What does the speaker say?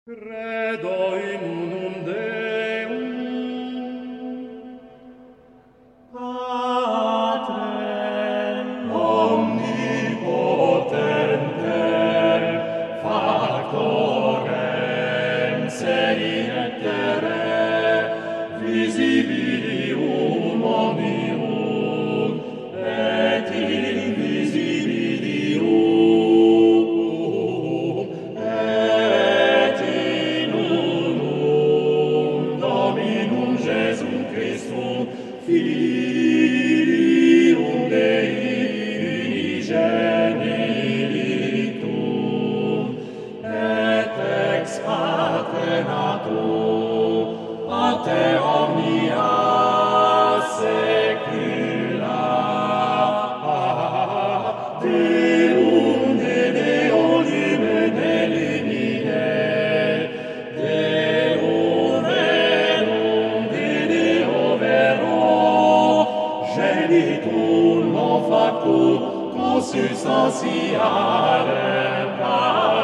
Credo in unum Deum, Patrem omnipotentem, factorem celi et terrae, visibilium omnium et invisibilium, et in unum Dominum Jesum Christum, Filium Dei unigenitum, et ex Patre natum, a te omnia saecula. Deum de Deo limen elimine, Deum verum de Deo vero, genitum non factum consubstantialem